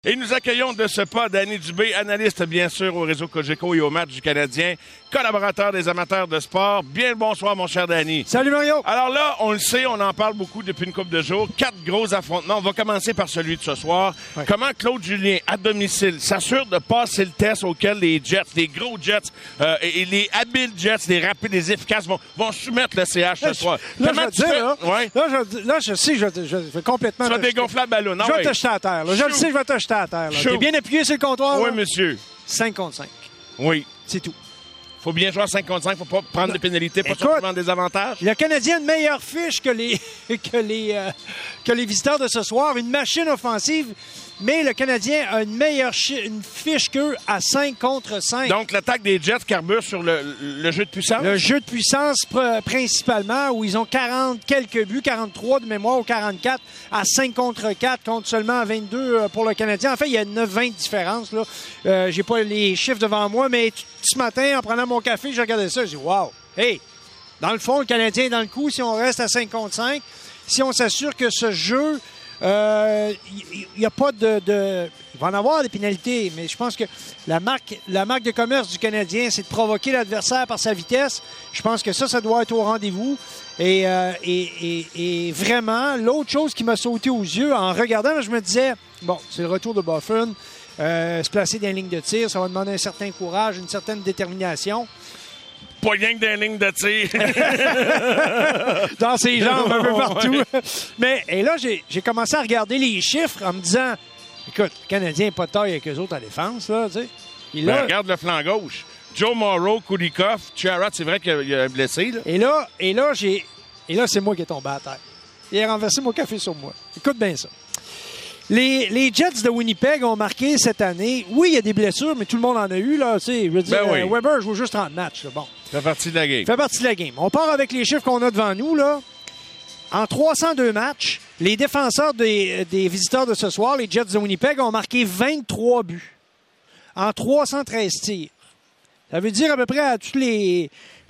Et nous accueillons de ce pas Danny Dubé, analyste bien sûr au réseau Cogeco et au match du Canadien, collaborateur des amateurs de sport. Bien le bonsoir, mon cher Danny. Salut Mario. Alors là, on le sait, on en parle beaucoup depuis une couple de jours. 4 gros affrontements. On va commencer par celui de ce soir. Ouais. Comment Claude Julien, à domicile, s'assure de passer le test auquel les Jets, les gros Jets et les habiles Jets, les rapides, les efficaces vont soumettre le CH ce soir. Là, je sais, je vais complètement... Tu vas dégonfler la ballon. Je vais te jeter à terre. Je le sais, je vais te jeter à terre. T'es bien appuyé sur le comptoir? Oui, là? monsieur. 5 contre 5. Oui. C'est tout. Faut bien jouer à 5 contre 5. Faut pas prendre des pénalités, pas prendre des avantages. Le Canadien a une meilleure fiche que les visiteurs de ce soir. Une machine offensive. Mais le Canadien a une fiche qu'eux à 5 contre 5. Donc, l'attaque des Jets carbure sur le jeu de puissance? Le jeu de puissance principalement, où ils ont 40 quelques buts, 43 de mémoire ou 44, à 5 contre 4, contre seulement 22 pour le Canadien. En fait, il y a 9-20 de différence. J'ai pas les chiffres devant moi, mais ce matin, en prenant mon café, j'ai regardé ça, j'ai dit « Wow! Hey! » Dans le fond, le Canadien est dans le coup si on reste à 5 contre 5. Si on s'assure que ce jeu... il n'y a pas de... Il va en avoir des pénalités, mais je pense que la marque de commerce du Canadien, c'est de provoquer l'adversaire par sa vitesse. Je pense que ça doit être au rendez-vous. Et vraiment, l'autre chose qui m'a sauté aux yeux en regardant, je me disais, bon, c'est le retour de Buffon. Se placer dans les lignes de tir, ça va demander un certain courage, une certaine détermination. Pas rien que des lignes de tir. Dans ses jambes, un peu partout. Mais, et là, j'ai commencé à regarder les chiffres en me disant, écoute, le Canadien n'est pas de taille avec eux autres à défense, là, tu sais. Ben, regarde le flanc gauche. Joe Morrow, Kulikov, Chiarot, c'est vrai qu'il a blessé, là. Et là, c'est moi qui est tombé à terre. Il a renversé mon café sur moi. Écoute bien ça. Les Jets de Winnipeg ont marqué cette année. Oui, il y a des blessures, mais tout le monde en a eu, là. Tu sais, je veux dire, oui. Weber joue juste 30 matchs, là. Bon. Fait partie de la game. Fait partie de la game. On part avec les chiffres qu'on a devant nous, là. En 302 matchs, les défenseurs des visiteurs de ce soir, les Jets de Winnipeg, ont marqué 23 buts en 313 tirs. Ça veut dire à peu près à tous les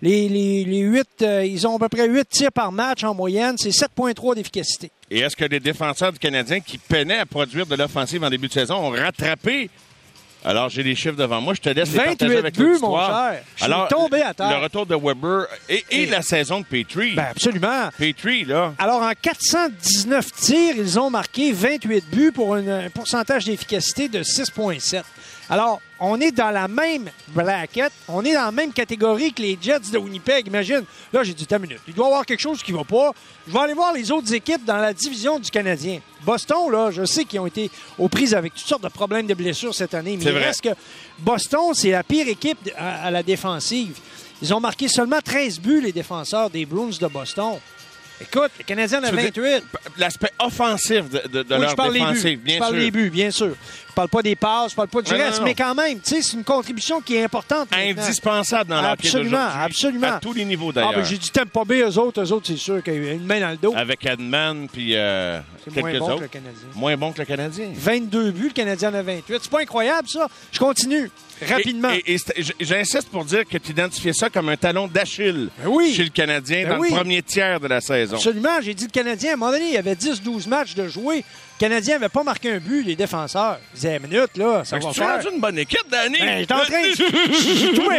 8, ils ont à peu près 8 tirs par match en moyenne. C'est 7,3 d'efficacité. Et est-ce que les défenseurs du Canadien qui peinaient à produire de l'offensive en début de saison ont rattrapé? Alors, j'ai les chiffres devant moi. Je te laisse les partager avec l'auditoire. 28 buts, mon cher. Je suis tombé à terre. Le retour de Weber et la saison de Petrie. Ben absolument. Petrie, là. Alors, en 419 tirs, ils ont marqué 28 buts pour un pourcentage d'efficacité de 6,7. Alors, on est dans la même bracket, on est dans la même catégorie que les Jets de Winnipeg. Imagine, là, j'ai dit, t'as une minute. Il doit y avoir quelque chose qui ne va pas. Je vais aller voir les autres équipes dans la division du Canadien. Boston, là, je sais qu'ils ont été aux prises avec toutes sortes de problèmes de blessures cette année. Mais il reste que Boston, c'est la pire équipe à la défensive. Ils ont marqué seulement 13 buts, les défenseurs des Bruins de Boston. Écoute, les Canadiens en ont 28. L'aspect offensif de leur défensive, bien sûr. Je parle des buts, bien sûr. Je parle pas des passes, je parle pas du reste, mais quand même, tu sais, c'est une contribution qui est importante. Indispensable dans l'hockey d'aujourd'hui. Absolument. À tous les niveaux, d'ailleurs. Ah, ben, j'ai dit Tampa Bay, eux autres, c'est sûr qu'il y a une main dans le dos. Avec Edman, puis quelques moins bon autres. Que le Canadien. Moins bon que le Canadien. 22 buts, le Canadien en a 28. C'est pas incroyable, ça? Je continue. Rapidement. Et j'insiste pour dire que tu identifiais ça comme un talon d'Achille chez le Canadien dans le premier tiers de la saison. Absolument. J'ai dit le Canadien, à un moment donné, il y avait 10-12 matchs de jouer. Le Canadien n'avait pas marqué un but, les défenseurs. Ils disaient, minute, là, ça va faire. Tu as une bonne équipe, Danny. Ben, j'étais en train de... Je suis tout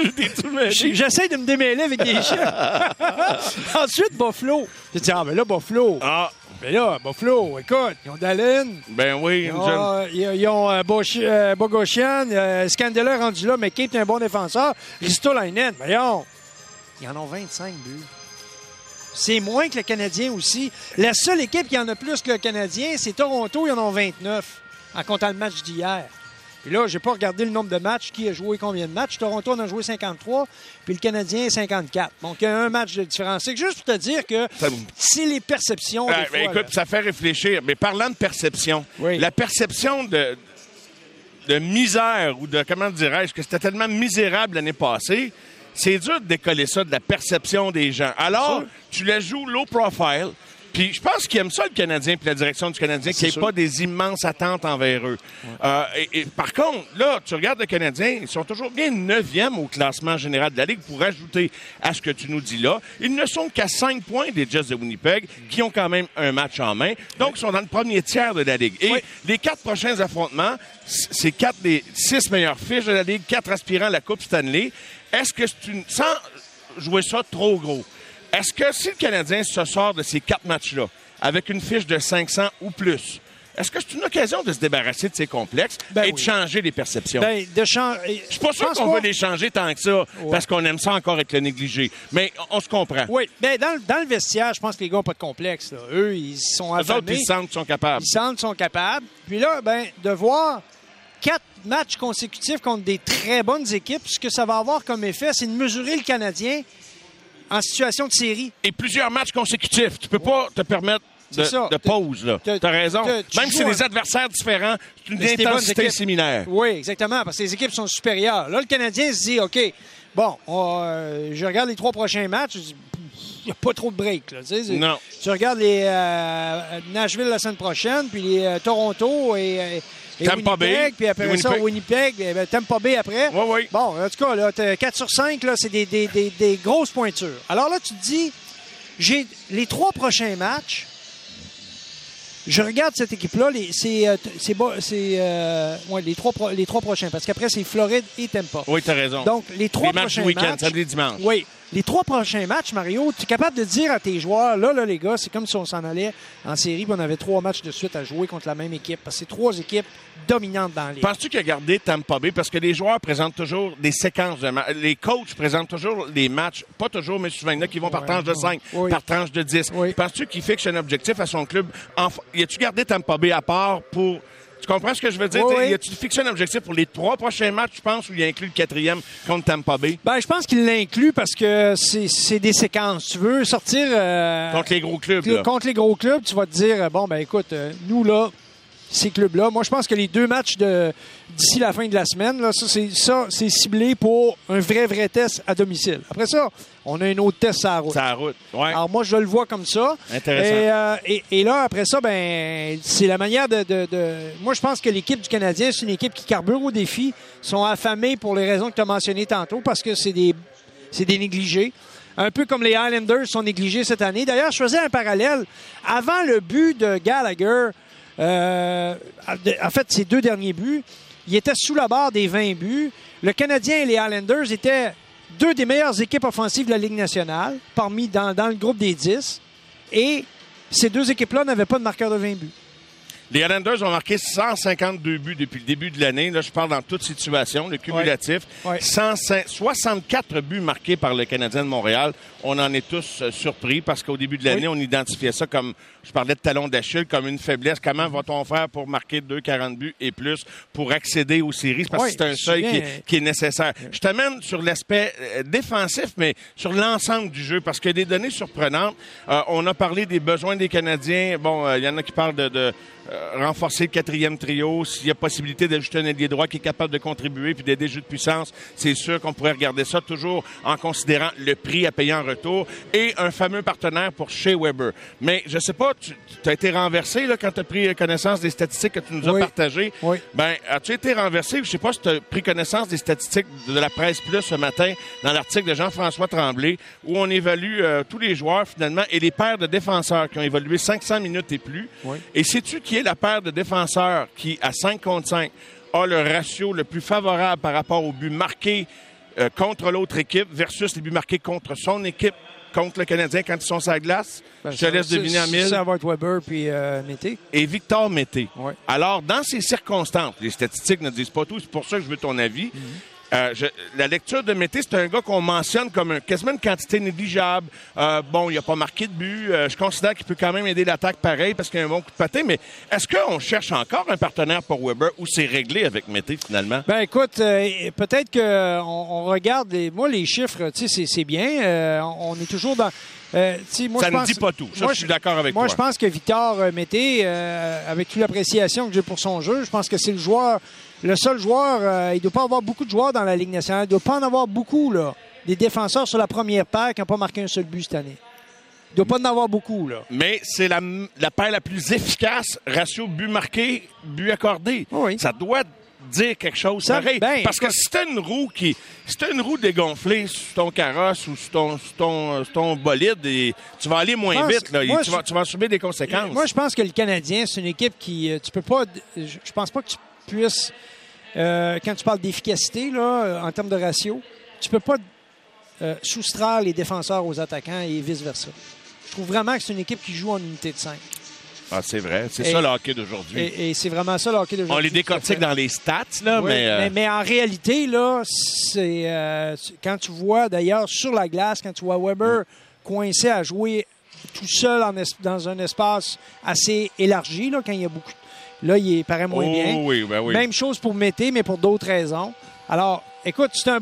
mêlé. J'essaie de me démêler avec des chiffres. Ensuite, Buffalo. J'ai dit, ben là, Buffalo. Mais là, Buffalo, écoute, ils ont Dallin. Ben oui. Ils ont Bogosian, Scandella rendu là, mais Cape est un bon défenseur. Ristolainen, voyons. Ils en ont 25 buts. C'est moins que le Canadien aussi. La seule équipe qui en a plus que le Canadien, c'est Toronto, ils en ont 29, en comptant le match d'hier. Puis là, j'ai pas regardé le nombre de matchs, qui a joué combien de matchs. Toronto en a joué 53, puis le Canadien 54. Donc, il y a un match de différence. C'est juste pour te dire que c'est les perceptions des fois. Écoute, ça fait réfléchir. Mais parlant de perception, la perception de misère ou de, comment dirais-je, que c'était tellement misérable l'année passée, c'est dur de décoller ça de la perception des gens. Alors, tu la joues low profile, Puis je pense qu'ils aiment ça, le Canadien, puis la direction du Canadien, qu'il n'y ait pas des immenses attentes envers eux. Ouais. Et par contre, là, tu regardes le Canadien, ils sont toujours bien 9e au classement général de la Ligue. Pour ajouter à ce que tu nous dis là, ils ne sont qu'à 5 points des Jets de Winnipeg, qui ont quand même un match en main. Donc, ils sont dans le premier tiers de la Ligue. Et les 4 prochains affrontements, c'est 4 des 6 meilleures fiches de la Ligue, 4 aspirants à la Coupe Stanley. Est-ce que sans jouer ça trop gros, est-ce que si le Canadien se sort de ces 4 matchs-là avec une fiche de 500 ou plus, est-ce que c'est une occasion de se débarrasser de ces complexes et de changer les perceptions? Je suis pas sûr qu'on veut les changer tant que ça, parce qu'on aime ça encore être le négligé. Mais on se comprend. Oui. Ben, dans le vestiaire, je pense que les gars n'ont pas de complexe. Là. Eux, ils sont affamés. Eux autres, ils sentent qu'ils sont capables. Ils sentent qu'ils sont capables. Puis là, de voir 4 matchs consécutifs contre des très bonnes équipes, ce que ça va avoir comme effet, c'est de mesurer le Canadien en situation de série. Et plusieurs matchs consécutifs. Tu peux pas te permettre de pause, là. T'as raison. Même si c'est des adversaires différents, c'est une intensité similaire. Oui, exactement, parce que les équipes sont supérieures. Là, le Canadien se dit, OK, bon, je regarde les 3 prochains matchs, il n'y a pas trop de break, là. Non. Tu regardes les Nashville la semaine prochaine, puis les Toronto et Tampa Bay. Puis après ça, Winnipeg, Tampa Bay après. Oui. Bon, en tout cas, là, 4 sur 5, là, c'est des grosses pointures. Alors là, tu te dis, j'ai les 3 prochains matchs. Je regarde cette équipe-là, les 3 prochains, parce qu'après, c'est Floride et Tampa. Oui, t'as raison. Donc, les 3 matchs prochains du week-end, matchs... samedi et dimanche. Oui. Les 3 prochains matchs, Mario, tu es capable de dire à tes joueurs, là, les gars, c'est comme si on s'en allait en série, puis on avait 3 matchs de suite à jouer contre la même équipe, parce que c'est 3 équipes dominantes dans les. Penses-tu qu'il a gardé Tampa Bay? Parce que les joueurs présentent toujours des séquences de matchs. Les coachs présentent toujours des matchs, pas toujours, mais souvent, il y en a qui vont par tranche de 5, par tranche de 10. Oui. Penses-tu qu'il fixe un objectif à son club? Y a-tu gardé Tampa Bay à part pour... Tu comprends ce que je veux dire? Oui. Y a-tu fixé un objectif pour les 3 prochains matchs, tu penses, ou il a inclus le 4e contre Tampa Bay? Je pense qu'il l'inclut parce que c'est des séquences. Tu veux sortir... contre les gros clubs, là. Contre les gros clubs, tu vas te dire, écoute, nous, là, ces clubs-là, moi, je pense que les 2 matchs d'ici la fin de la semaine, là, c'est ciblé pour un vrai test à domicile. Après ça, on a un autre test à la route. C'est à la route, oui. Alors, moi, je le vois comme ça. Intéressant. Et là, après ça, c'est la manière Moi, je pense que l'équipe du Canadien, c'est une équipe qui carbure au défi, sont affamés pour les raisons que tu as mentionnées tantôt, parce que c'est des négligés. Un peu comme les Islanders sont négligés cette année. D'ailleurs, je faisais un parallèle. Avant le but de Gallagher, en fait, ces 2 derniers buts, il était sous la barre des 20 buts. Le Canadien et les Islanders étaient 2 des meilleures équipes offensives de la Ligue nationale, parmi dans le groupe des 10. Et ces 2 équipes-là n'avaient pas de marqueur de 20 buts. Les Islanders ont marqué 152 buts depuis le début de l'année. Là, je parle dans toute situation, le cumulatif. Ouais. 64 buts marqués par le Canadien de Montréal. On en est tous surpris parce qu'au début de l'année, on identifiait ça comme, je parlais de talon d'Achille, comme une faiblesse. Comment va-t-on faire pour marquer 40 buts et plus pour accéder aux séries? Parce que c'est un seuil qui est nécessaire. Je t'amène sur l'aspect défensif, mais sur l'ensemble du jeu, parce qu'il y a des données surprenantes. On a parlé des besoins des Canadiens. Bon, il y en a qui parlent de renforcer le 4e trio, s'il y a possibilité d'ajouter un ailier droit qui est capable de contribuer puis d'aider le jeu de puissance, c'est sûr qu'on pourrait regarder ça toujours en considérant le prix à payer en retour et un fameux partenaire pour Shea Weber. Mais je sais pas, tu as été renversé là, quand tu as pris connaissance des statistiques que tu nous as partagées. Oui. As-tu été renversé? Je sais pas si tu as pris connaissance des statistiques de la Presse Plus ce matin dans l'article de Jean-François Tremblay où on évalue tous les joueurs finalement et les paires de défenseurs qui ont évolué 500 minutes et plus. Oui. Et sais-tu qui est la paire de défenseurs qui, à 5 contre 5, a le ratio le plus favorable par rapport aux buts marqués contre l'autre équipe versus les buts marqués contre son équipe, contre le Canadien quand ils sont sur la glace? Je te laisse deviner en mille. Ça va être Weber puis Mété. Et Victor Mété. Ouais. Alors, dans ces circonstances, les statistiques ne disent pas tout, c'est pour ça que je veux ton avis. La lecture de Mété, c'est un gars qu'on mentionne comme quasiment une quantité négligeable. Il n'a pas marqué de but. Je considère qu'il peut quand même aider l'attaque pareil parce qu'il a un bon coup de patin. Mais est-ce qu'on cherche encore un partenaire pour Weber ou c'est réglé avec Mété finalement? Écoute, peut-être qu'on regarde les chiffres, c'est bien. On est toujours dans... ça ne dit pas tout. Ça, je suis d'accord avec toi. Moi, je pense que Victor Mété, avec toute l'appréciation que j'ai pour son jeu, je pense que c'est le seul joueur. Il ne doit pas avoir beaucoup de joueurs dans la Ligue nationale. Il ne doit pas en avoir beaucoup, là. Des défenseurs sur la première paire qui n'ont pas marqué un seul but cette année. Il doit pas en avoir beaucoup, là. Mais c'est la paire la plus efficace, ratio but marqué, but accordé. Oui. Ça doit dire quelque chose Ça, pareil. ben, Parce que si t'as une roue dégonflée sur ton carrosse ou sur ton bolide, et tu vas aller moins vite, là. Tu vas en subir des conséquences. Moi, je pense que le Canadien, c'est une équipe qui... tu peux pas... Je pense pas que tu puisses... quand tu parles d'efficacité, là, en termes de ratio, tu peux pas soustraire les défenseurs aux attaquants et vice-versa. Je trouve vraiment que c'est une équipe qui joue en unité de 5. Ah, c'est vrai. C'est ça le hockey d'aujourd'hui. Et c'est vraiment ça le hockey d'aujourd'hui. On les décortique dans les stats, là, oui, mais en réalité, là, c'est quand tu vois, d'ailleurs, sur la glace, quand tu vois Weber coincé à jouer tout seul dans un espace assez élargi, là, quand il y a beaucoup... Là, il paraît moins bien. Oui, ben oui. Même chose pour Mété, mais pour d'autres raisons. Alors, écoute, c'est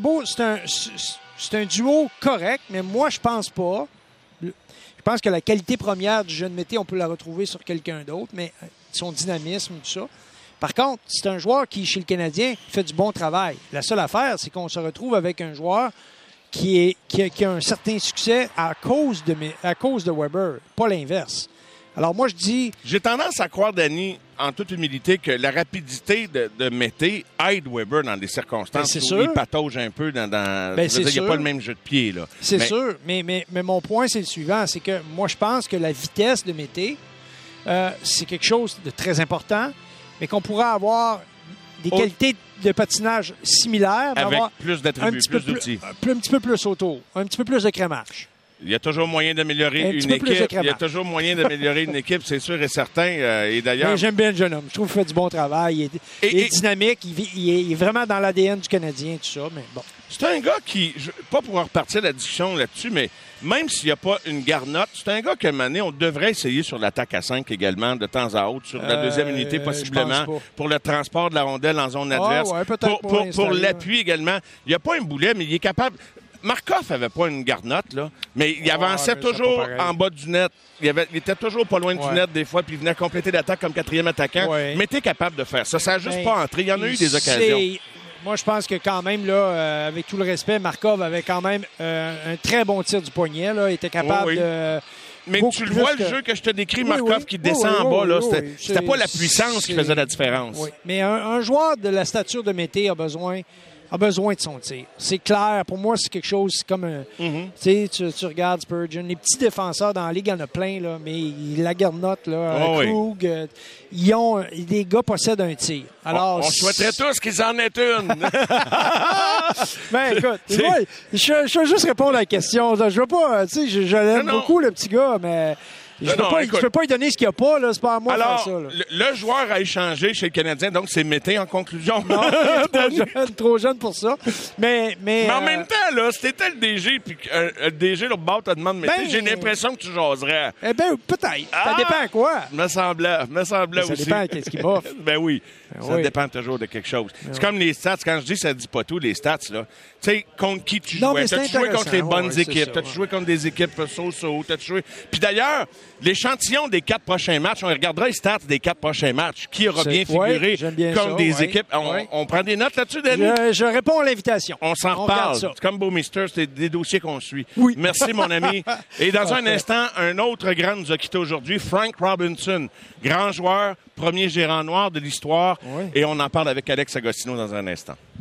un duo correct, mais moi, je pense pas. Je pense que la qualité première du jeune Mété, on peut la retrouver sur quelqu'un d'autre, mais son dynamisme, tout ça. Par contre, c'est un joueur qui, chez le Canadien, fait du bon travail. La seule affaire, c'est qu'on se retrouve avec un joueur qui a un certain succès à cause de Weber, pas l'inverse. Alors moi, je dis... J'ai tendance à croire, Danny, en toute humilité, que la rapidité de Mété aide Weber dans des circonstances où il patauge un peu dans il n'y a pas le même jeu de pied, là. C'est sûr, mais mon point, c'est le suivant. C'est que moi, je pense que la vitesse de Mété, c'est quelque chose de très important, mais qu'on pourrait avoir des qualités de patinage similaires. Avec plus d'attributs, plus d'outils. Un petit peu plus autour, un petit peu plus de crémage. Il y a toujours moyen d'améliorer une équipe. Il y a toujours moyen d'améliorer une équipe, c'est sûr et certain. Et d'ailleurs, j'aime bien le jeune homme. Je trouve qu'il fait du bon travail. Il est dynamique. Il est vraiment dans l'ADN du Canadien, tout ça. Mais bon. C'est un gars qui, pas pour repartir la discussion là-dessus, mais même s'il n'y a pas une garnotte, c'est un gars qu'à un moment donné, on devrait essayer sur l'attaque à 5 également, de temps à autre, sur la deuxième unité possiblement, pour le transport de la rondelle en zone adverse, pour l'appui également. Il n'y a pas un boulet, mais il est capable... Markov n'avait pas une garnotte, là, mais il avançait toujours en bas du net. Il était toujours pas loin du net des fois, puis il venait compléter l'attaque comme quatrième attaquant. Ouais. Mais t'es capable de faire ça. Ça n'a juste pas entré. Il y en a eu des occasions. Moi, je pense que quand même, là, avec tout le respect, Markov avait quand même un très bon tir du poignet. Là. Il était capable de... Mais tu le vois, le jeu que je te décris, Markov qui descend en bas, là, c'était pas la puissance qui faisait la différence. Oui. Mais un joueur de la stature de Mété a besoin de son tir. C'est clair. Pour moi, c'est quelque chose comme un... Tu regardes Spurgeon, les petits défenseurs dans la Ligue, il y en a plein, là, mais la garnotte, là, Krug, les gars possèdent un tir. Alors, on souhaiterait tous qu'ils en aient une. Ben, écoute, moi, je veux juste répondre à la question. Je veux pas, je l'aime beaucoup, le petit gars, mais... Je peux pas lui donner ce qu'il n'y a pas, là. C'est pas à moi de faire ça. Là. Le joueur a échangé chez le Canadien, donc c'est Mété en conclusion. Non, trop jeune pour ça. Mais en même temps, là, si t'étais le DG, puis le DG, l'autre bord, te demande Mété, j'ai l'impression que tu jaserais. Eh bien, peut-être. Ça dépend à quoi. Me semblait aussi. Ça dépend qu'est-ce qu'il m'offre. Ben oui. Ça dépend toujours de quelque chose. C'est comme les stats. Quand je dis ça dit pas tout, les stats, là. Tu sais, contre qui tu jouais. T'as-tu joué contre les bonnes équipes? T'as-tu joué contre des équipes so-so? T'as-tu joué... Puis d'ailleurs, l'échantillon des 4 prochains matchs, on regardera les stats des 4 prochains matchs. Qui aura bien figuré comme des équipes? On prend des notes là-dessus, Denis? Je réponds à l'invitation. On s'en reparle. C'est comme Beaumister, c'est des dossiers qu'on suit. Oui. Merci, mon ami. Et dans un instant, un autre grand nous a quitté aujourd'hui, Frank Robinson. Grand joueur, premier gérant noir de l'histoire. Oui. Et on en parle avec Alex Agostino dans un instant.